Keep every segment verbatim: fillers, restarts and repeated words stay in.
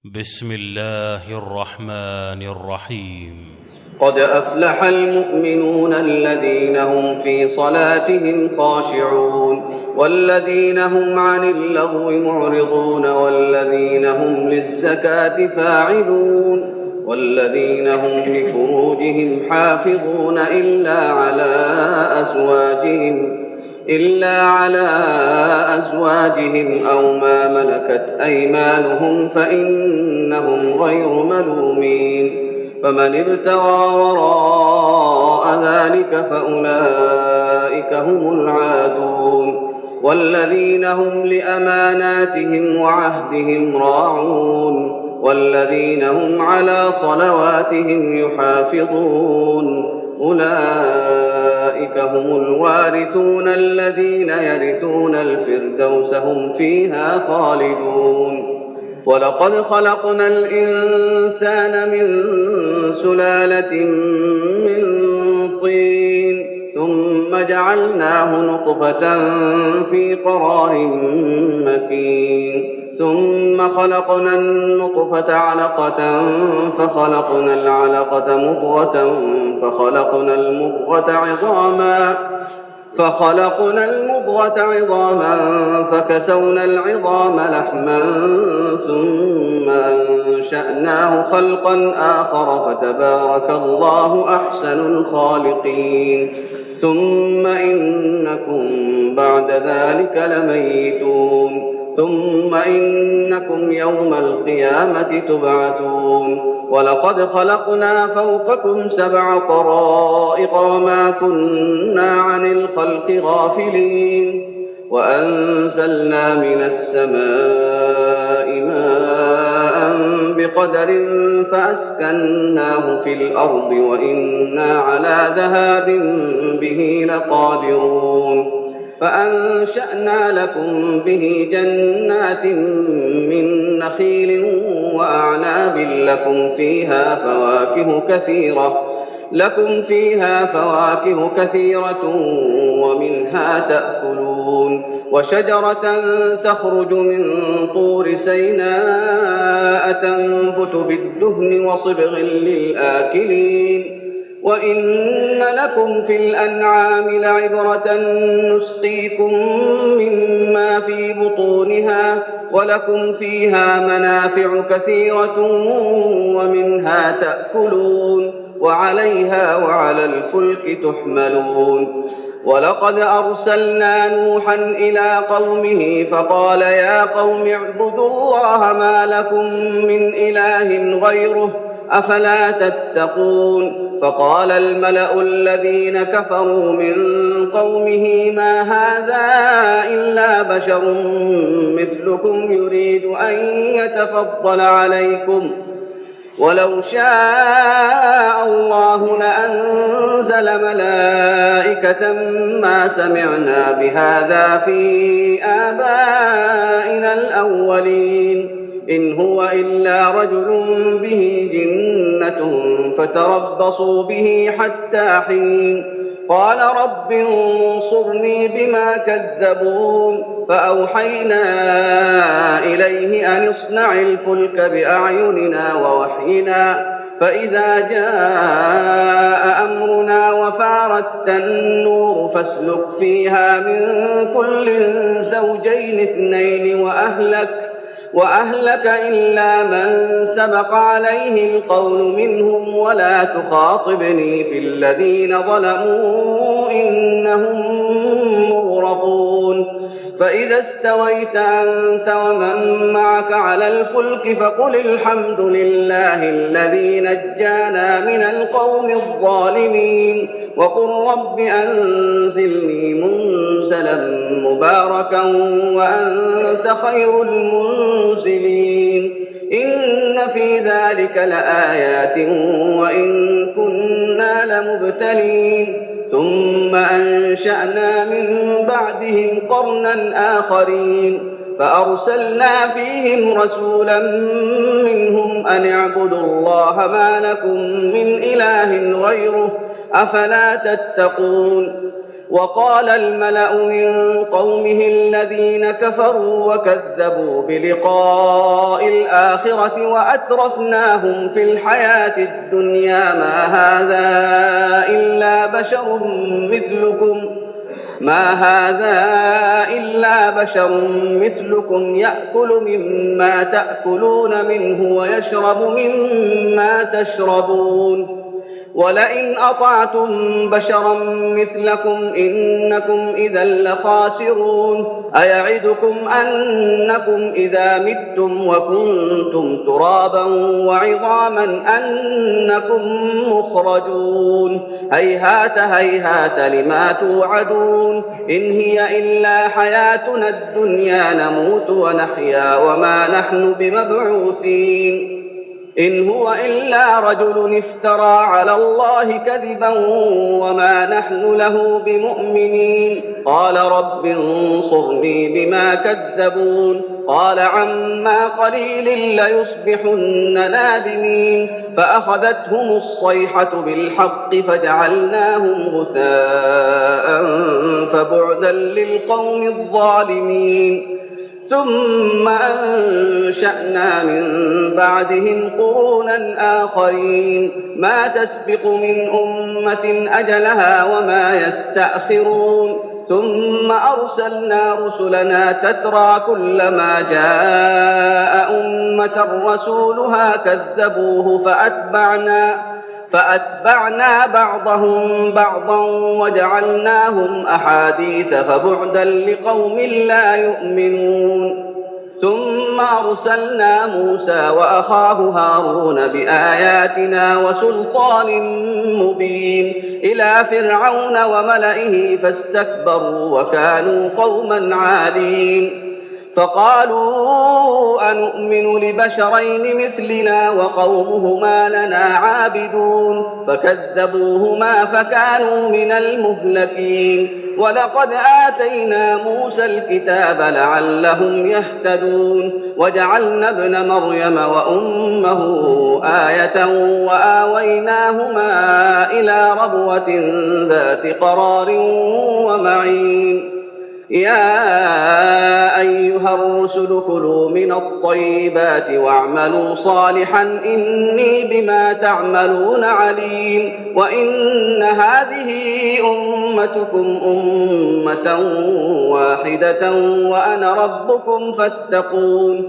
بسم الله الرحمن الرحيم. قد أفلح المؤمنون الذين هم في صلاتهم خاشعون والذين هم عن اللغو معرضون والذين هم للزكاة فاعلون والذين هم لفروجهم حافظون إلا على أزواجهم إلا على أزواجهم أو ما ملكت أيمانهم فإنهم غير ملومين. فمن ابتغى وراء ذلك فأولئك هم العادون والذين هم لأماناتهم وعهدهم راعون والذين هم على صلواتهم يحافظون أولئك هم الوارثون الذين يرثون الفردوس هم فيها خالدون. ولقد خلقنا الإنسان من سلالة من طين ثم جعلناه نطفة في قرار مكين ثم خلقنا النطفة علقة فخلقنا العلقة مضغة فخلقنا المضغة عظاما فخلقنا المضغة عظاما فكسونا العظام لحما ثم أنشأناه خلقا آخر فتبارك الله أحسن الخالقين. ثم إنكم بعد ذلك لميتون ثم إنكم يوم القيامة تبعثون. ولقد خلقنا فوقكم سبع طرائق وما كنا عن الخلق غافلين وأنزلنا من السماء ماء بقدر فأسكناه في الأرض وإنا على ذهاب به لقادرون. فأنشأنا لكم به جنات من نخيل وأعناب لكم فيها فواكه كثيرة لكم فيها فواكه كثيرة ومنها تأكلون وشجرة تخرج من طور سيناء تنبت بالدهن وصبغ للآكلين. وإن لكم في الأنعام لعبرة نسقيكم مما في بطونها ولكم فيها منافع كثيرة ومنها تأكلون وعليها وعلى الفلك تحملون. ولقد أرسلنا نوحا إلى قومه فقال يا قوم اعبدوا الله ما لكم من إله غيره أفلا تتقون. فقال الملأ الذين كفروا من قومه ما هذا إلا بشر مثلكم يريد أن يتفضل عليكم ولو شاء الله لأنزل ملائكة ما سمعنا بهذا في آبائنا الأولين إن هو إلا رجل به جنة فتربصوا به حتى حين. قال رب انصرني بما كذبون. فأوحينا إليه أن اصنع الفلك بأعيننا ووحينا فإذا جاء أمرنا وفارت النور فاسلك فيها من كل زوجين اثنين وأهلك وأهلك إلا من سبق عليه القول منهم ولا تخاطبني في الذين ظلموا إنهم مغرقون. فإذا استويت أنت ومن معك على الفلك فقل الحمد لله الذي نجانا من القوم الظالمين وقل رب أنزلني منزلا مباركا وأنت خير المنزلين. إن في ذلك لآيات وإن كنا لمبتلين. ثم أنشأنا من بعدهم قرنا آخرين فأرسلنا فيهم رسولا منهم أن اعبدوا الله ما لكم من إله غيره أفلا تتقون. وقال الملأ من قومه الذين كفروا وكذبوا بلقاء الآخرة وأترفناهم في الحياة الدنيا ما هذا إلا بشر مثلكم ما هذا إلا بشر مثلكم يأكل مما تأكلون منه ويشرب مما تشربون ولئن أطعتم بشرا مثلكم إنكم إذا لخاسرون أيعدكم أنكم إذا متم وكنتم ترابا وعظاما أنكم مخرجون هيهات هيهات لما توعدون إن هي إلا حياتنا الدنيا نموت ونحيا وما نحن بمبعوثين إن هو إلا رجل افترى على الله كذبا وما نحن له بمؤمنين قال رب انصرني بما كذبون قال عما قليل ليصبحن نادمين فأخذتهم الصيحة بالحق فجعلناهم غثاء فبعدا للقوم الظالمين ثم أنشأنا من بعدهم قرونا آخرين ما تسبق من أمة أجلها وما يستأخرون ثم أرسلنا رسلنا تترى كلما جاء أمة رسولها كذبوه فأتبعنا فأتبعنا بعضهم بعضا وجعلناهم أحاديث فبعدا لقوم لا يؤمنون ثم أرسلنا موسى وأخاه هارون بآياتنا وسلطان مبين إلى فرعون وملئه فاستكبروا وكانوا قوما عالين فقالوا أنؤمن لبشرين مثلنا وقومهما لنا عابدون فكذبوهما فكانوا من المهلكين ولقد آتينا موسى الكتاب لعلهم يهتدون وجعلنا ابن مريم وأمه آية وآويناهما إلى ربوة ذات قرار ومعين يا أيها الرسل كلوا من الطيبات واعملوا صالحا إني بما تعملون عليم وإن هذه أمتكم أمة واحدة وأنا ربكم فاتقون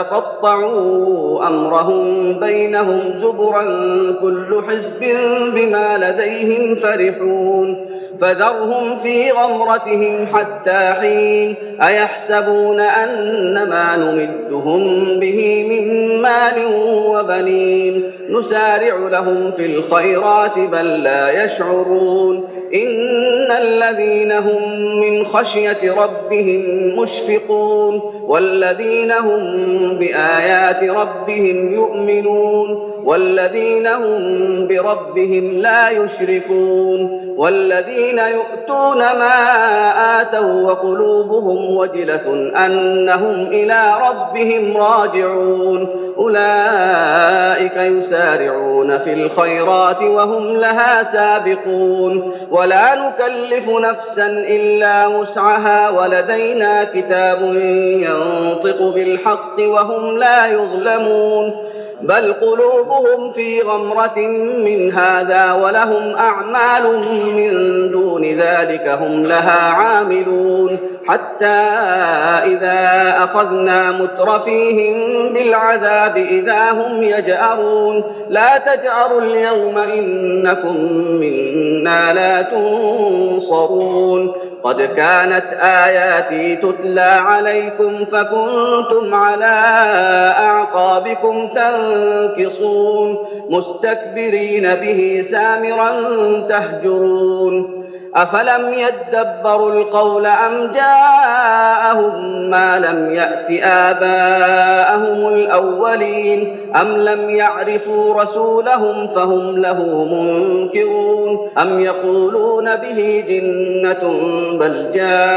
فتقطعوا أمرهم بينهم زبرا كل حزب بما لديهم فرحون فذرهم في غمرتهم حتى حين أيحسبون أن ما نمدهم به من مال وبنين نسارع لهم في الخيرات بل لا يشعرون إن الذين هم من خشية ربهم مشفقون والذين هم بآيات ربهم يؤمنون والذين هم بربهم لا يشركون والذين يؤتون ما آتوا وقلوبهم وجلة أنهم إلى ربهم راجعون أولئك يسارعون في الخيرات وهم لها سابقون ولا نكلف نفسا إلا وسعها ولدينا كتاب ينطق بالحق وهم لا يظلمون بل قلوبهم في غمرة من هذا ولهم أعمال من دون ذلك هم لها عاملون حتى إذا أخذنا مترفيهم بالعذاب إذا هم يجأرون لا تجأروا اليوم إنكم منا لا تنصرون قد كانت آياتي تتلى عليكم فكنتم على أعقابكم تنكصون مستكبرين به سامرا تهجرون أفلم يدبروا القول أم جاءهم ما لم يأت آباءهم الأولين أم لم يعرفوا رسولهم فهم له منكرون أم يقولون به جنة بل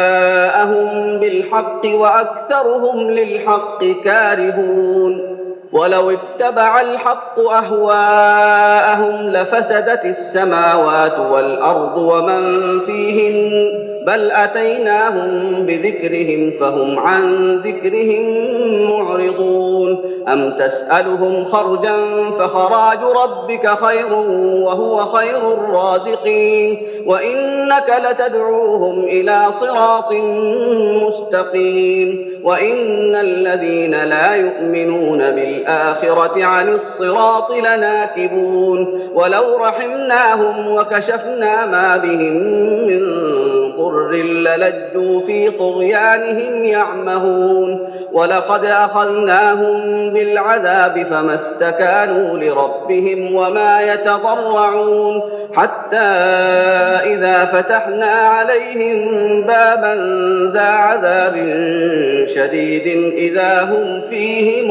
جاءهم بالحق وأكثرهم للحق كارهون ولو اتبع الحق أهواءهم لفسدت السماوات والأرض ومن فيهن بل أتيناهم بذكرهم فهم عن ذكرهم معرضون أم تسألهم خرجا فخراج ربك خير وهو خير الرازقين وإنك لتدعوهم إلى صراط مستقيم وإن الذين لا يؤمنون بالآخرة عن الصراط لناكبون ولو رحمناهم وكشفنا ما بهم من ضر للجوا في طغيانهم يعمهون ولقد أخذناهم بالعذاب فما استكانوا لربهم وما يتضرعون حتى إذا فتحنا عليهم بابا ذا عذاب شديد إذا هم فيه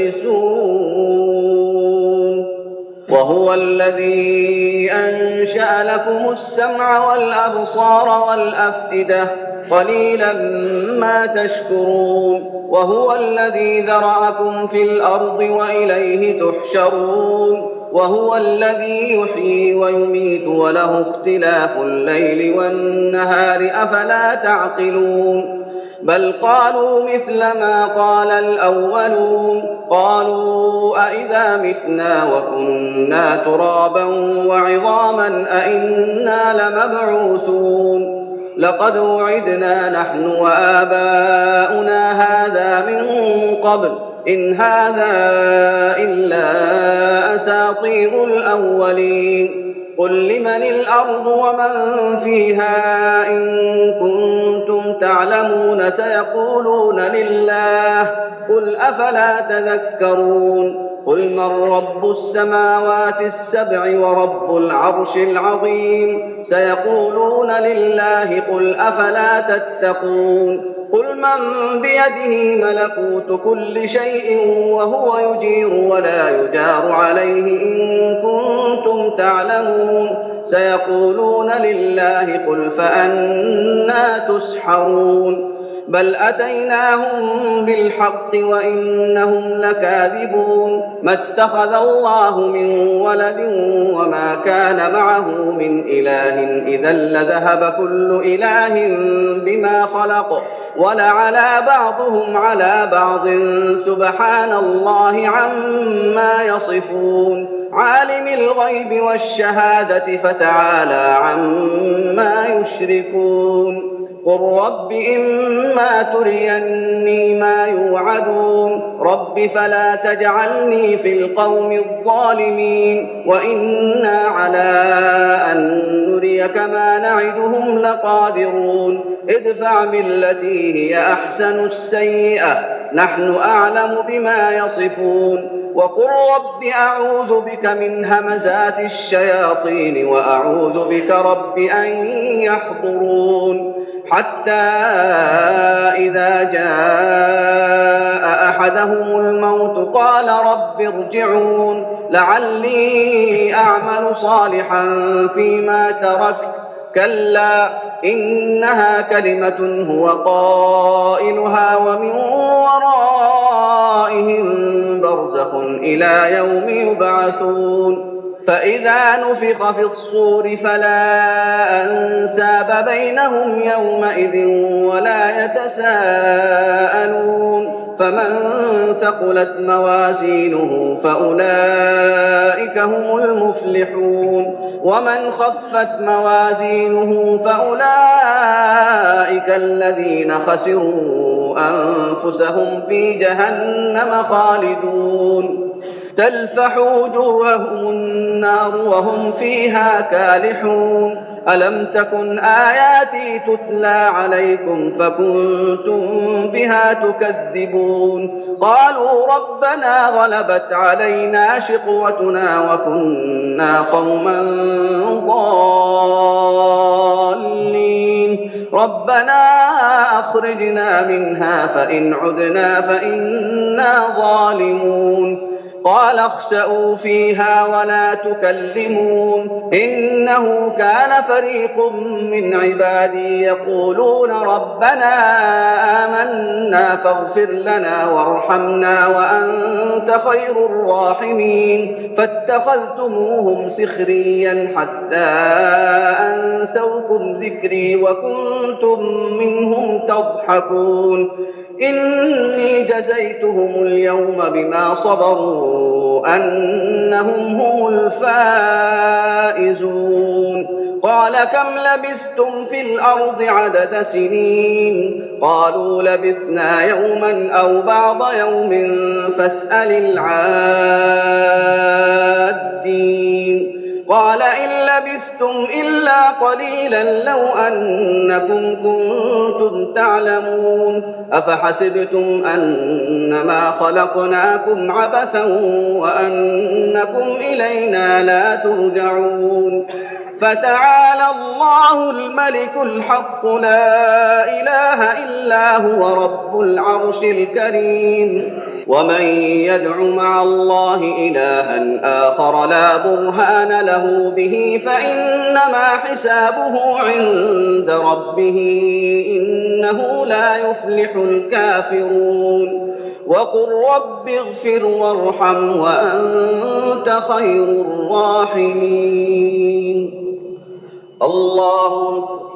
مبلسون وهو الذي أنشأ لكم السمع والأبصار والأفئدة قليلا ما تشكرون وهو الذي ذرأكم في الأرض وإليه تحشرون وهو الذي يحيي ويميت وله اختلاف الليل والنهار أفلا تعقلون بل قالوا مثل ما قال الأولون قالوا أئذا متنا وكنا ترابا وعظاما أئنا لمبعوثون لقد وعدنا نحن وآباؤنا هذا من قبل إن هذا إلا أساطير الأولين قل لمن الأرض ومن فيها إن كنتم تعلمون سيقولون لله قل أفلا تذكرون قل من رب السماوات السبع ورب العرش العظيم سيقولون لله قل أفلا تتقون قل من بيده ملكوت كل شيء وهو يجير ولا يجار عليه إن كنتم تعلمون سيقولون لله قل فأنى تسحرون بل أتيناهم بالحق وإنهم لكاذبون ما اتخذ الله من ولد وما كان معه من إله إذا لذهب كل إله بما خلق ولعلى بعضهم على بعض سبحان الله عما يصفون عالم الغيب والشهادة فتعالى عما يشركون قل رب إما تريني ما يوعدون رب فلا تجعلني في القوم الظالمين وإنا على أن نريك ما نعدهم لقادرون ادفع بالتي هي أحسن السيئة نحن أعلم بما يصفون وقل رب أعوذ بك من همزات الشياطين وأعوذ بك رب أن يحضرون حتى إذا جاء أحدهم الموت قال رب ارجعون لعلي أعمل صالحا فيما تركت كلا إنها كلمة هو قائلها ومن ورائهم برزخ إلى يوم يبعثون فإذا نفخ في الصور فلا أنساب بينهم يومئذ ولا يتساءلون فمن ثقلت موازينه فأولئك هم المفلحون ومن خفت موازينه فأولئك الذين خسروا أنفسهم في جهنم خالدون تلفح وجوههم النار وهم فيها كالحون ألم تكن آياتي تتلى عليكم فكنتم بها تكذبون قالوا ربنا غلبت علينا شقوتنا وكنا قوما ضالين ربنا أخرجنا منها فإن عدنا فإنا ظالمون قال اخسئوا فيها ولا تكلمون إنه كان فريق من عبادي يقولون ربنا آمنا فاغفر لنا وارحمنا وأنت خير الراحمين فاتخذتموهم سخريا حتى أنسوكم ذكري وكنتم منهم تضحكون إني جزيتهم اليوم بما صبروا أنهم هم الفائزون قال كم لبثتم في الأرض عدد سنين قالوا لبثنا يوما أو بعض يوم فاسأل العادين قال إن لبثتم إلا قليلا لو أنكم كنتم تعلمون أفحسبتم أنما خلقناكم عبثا وأنكم إلينا لا ترجعون فتعالى الله الملك الحق لا إله إلا هو رب العرش الكريم ومن يدع مع الله إلها آخر لا برهان له به فإنما حسابه عند ربه إنه لا يفلح الكافرون وقل رب اغفر وارحم وأنت خير الراحمين الله